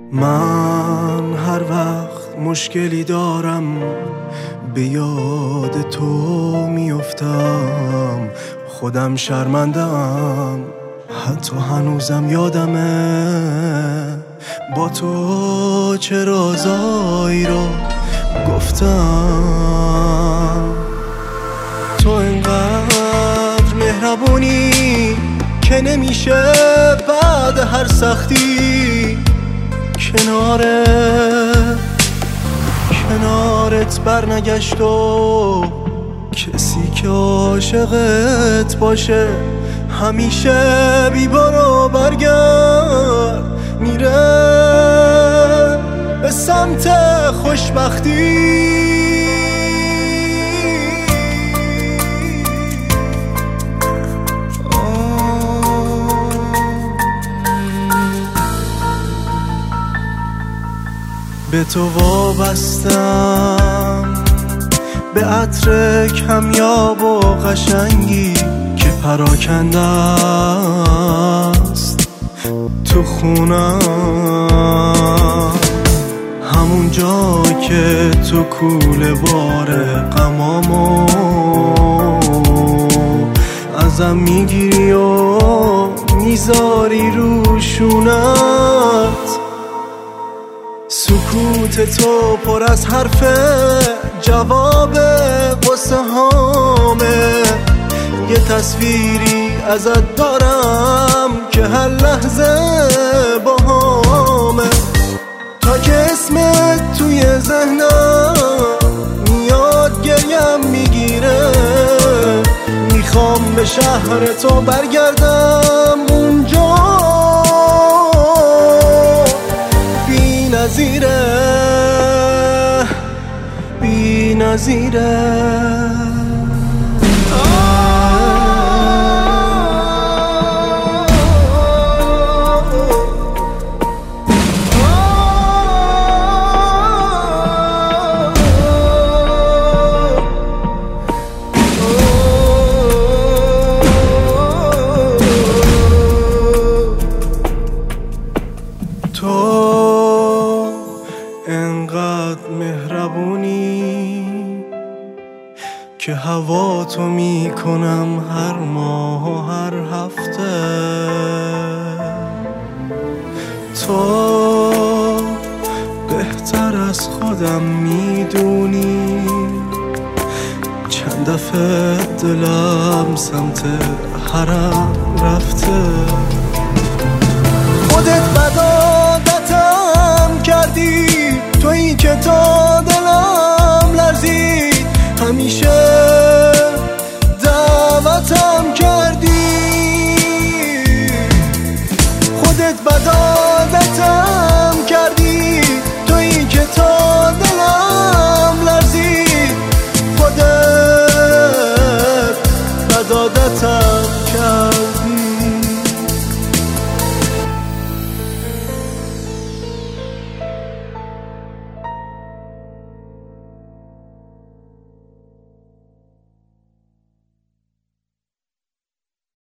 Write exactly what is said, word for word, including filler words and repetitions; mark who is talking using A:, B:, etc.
A: من هر وقت مشکلی دارم به یاد تو میافتم، خودم شرمندم حتی هنوزم یادمه با تو چه رازایی رو گفتم. تو اینقدر مهربونی که نمیشه بعد هر سختی کناره کنارت برنگشت و کسی که عاشقت باشه همیشه بیبار و برگرد میره به سمت خوشبختی. به تو وابستم، به عطر کمیاب و قشنگی که پراکنده است تو خونم، همون جا که تو کوله بار غمامو ازم میگیری و میذاری رو شونت. سکوت تو پر از حرف جواب قصه هامه، یه تصویری ازت دارم که هر لحظه باهامه. تا که اسمت توی ذهنم میاد گریم میگیره، میخوام به شهر تو برگردم اونجا بی نظیره بی نظیره. تو انقدر مهربونی که هوا تو میکنم هر ماه و هر هفته. تو بهتر از خودم میدونی چند دفعه دلم سمت حرم رفته. خودت بدادتم کردی، تویی که تا دلم لرزید همیشه دعوتم کردی. خودت بدادتم